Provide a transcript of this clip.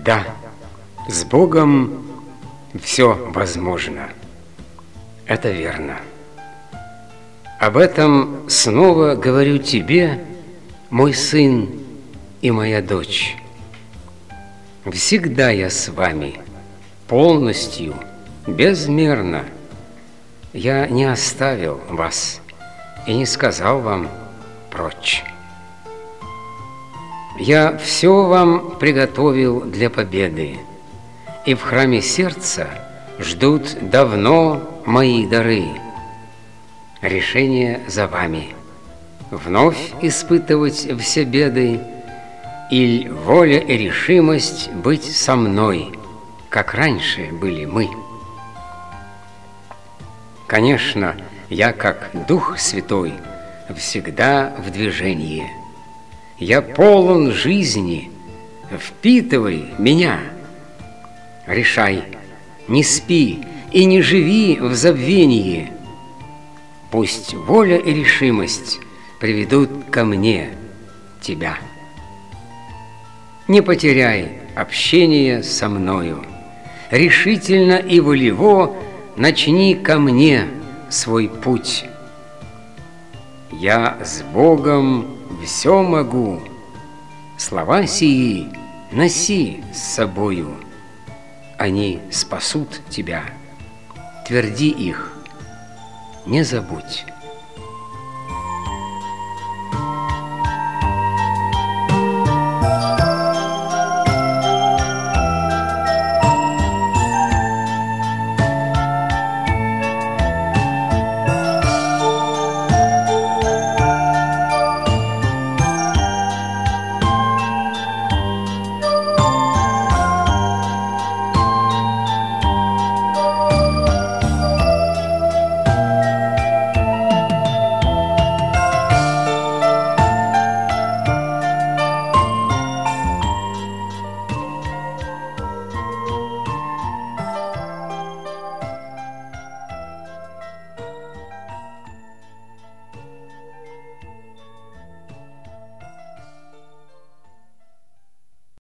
Да, с Богом все возможно. Это верно. Об этом снова говорю тебе, мой сын и моя дочь. Всегда я с вами, полностью, безмерно. Я не оставил вас и не сказал вам прочь. Я все вам приготовил для победы, и в храме сердца ждут давно мои дары. Решение за вами — вновь испытывать все беды, или воля и решимость быть со мной, как раньше были мы. Конечно, я, как Дух Святой, всегда в движении. Я полон жизни, впитывай меня. Решай, не спи и не живи в забвении. Пусть воля и решимость приведут ко мне тебя. Не потеряй общение со мною. Решительно и волево начни ко мне свой путь. Я с Богом все могу. Слова сии носи с собою. Они спасут тебя. Тверди их, не забудь.